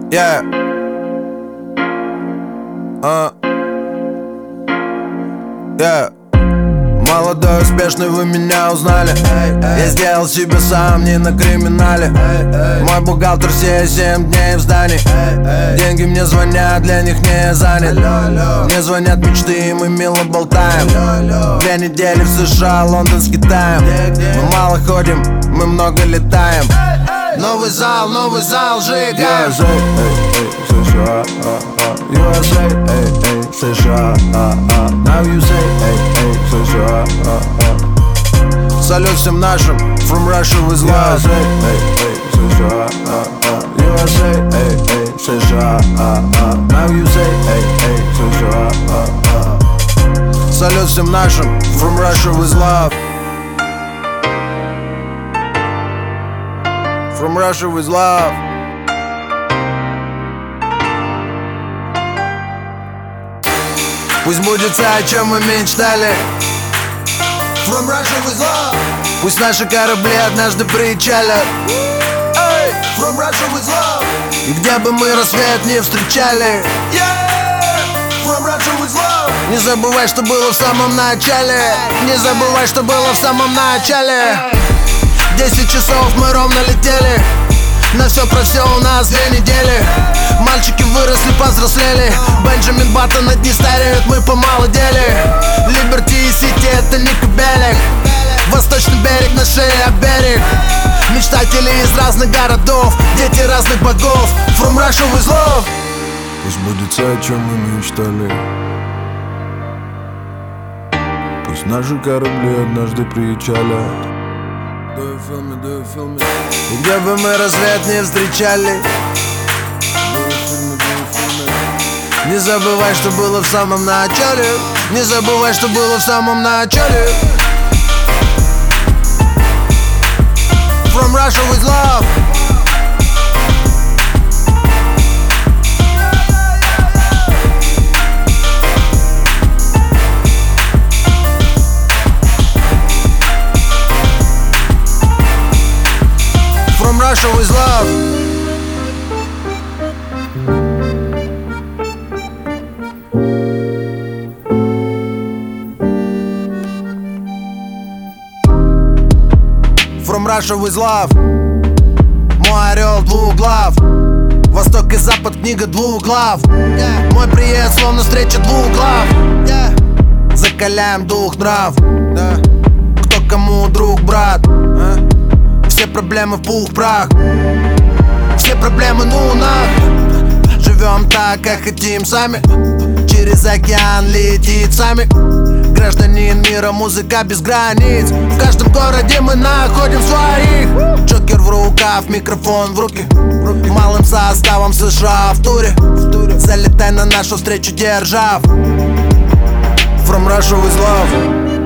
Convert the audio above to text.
Yeah. Yeah. Молодой, успешный, вы меня узнали. Я сделал себе сам, не на криминале. Мой бухгалтер все 7 дней в здании. Деньги мне звонят, для них не занят. Мне звонят мечты, и мы мило болтаем. 2 недели в США, Лондон с Китаем. Мы мало ходим, мы много летаем. Новый зал, сжигаем. США, USA, США, now you say, США. Салют всем нашим, from Russia with love. США, USA, США, now you say, США. Салют всем нашим, from Russia with love. From Russia with love. Пусть будет все, о чем мы мечтали. From Russia with love. Пусть наши корабли однажды причалят. From Russia with love. И где бы мы рассвет не встречали. From Russia with love. Не забывай, что было в самом начале. Не забывай, что было в самом начале. 10 часов мы ровно летели. На все про все у нас 2 недели. Мальчики выросли, повзрослели. Бенджамин Баттон одни стареют, мы помолодели. Либерти и Сити — это не Кобелек. Восточный берег на шее берег. Мечтатели из разных городов, дети разных богов. From Russia with love. Пусть будет все, о чем мы мечтали. Пусть наши корабли однажды причалят. И где бы мы рассвет не встречали. Не забывай, что было в самом начале. Не забывай, что было в самом начале. From Russia with love. From Russia with love. From Russia with love. Мой орел двуглав. Восток и Запад, книга 2 глав. Мой приезд словно встреча 2 глав. Закаляем дух нрав. Кто кому друг, брат. Все проблемы в пух, прах. Все проблемы ну нах. Живем так, как хотим сами. Через океан летит сами. Гражданин мира, музыка без границ. В каждом городе мы находим своих. Джокер в рукав, микрофон в руки. Малым составом США в туре. Залетай на нашу встречу, держав. From Russia with love.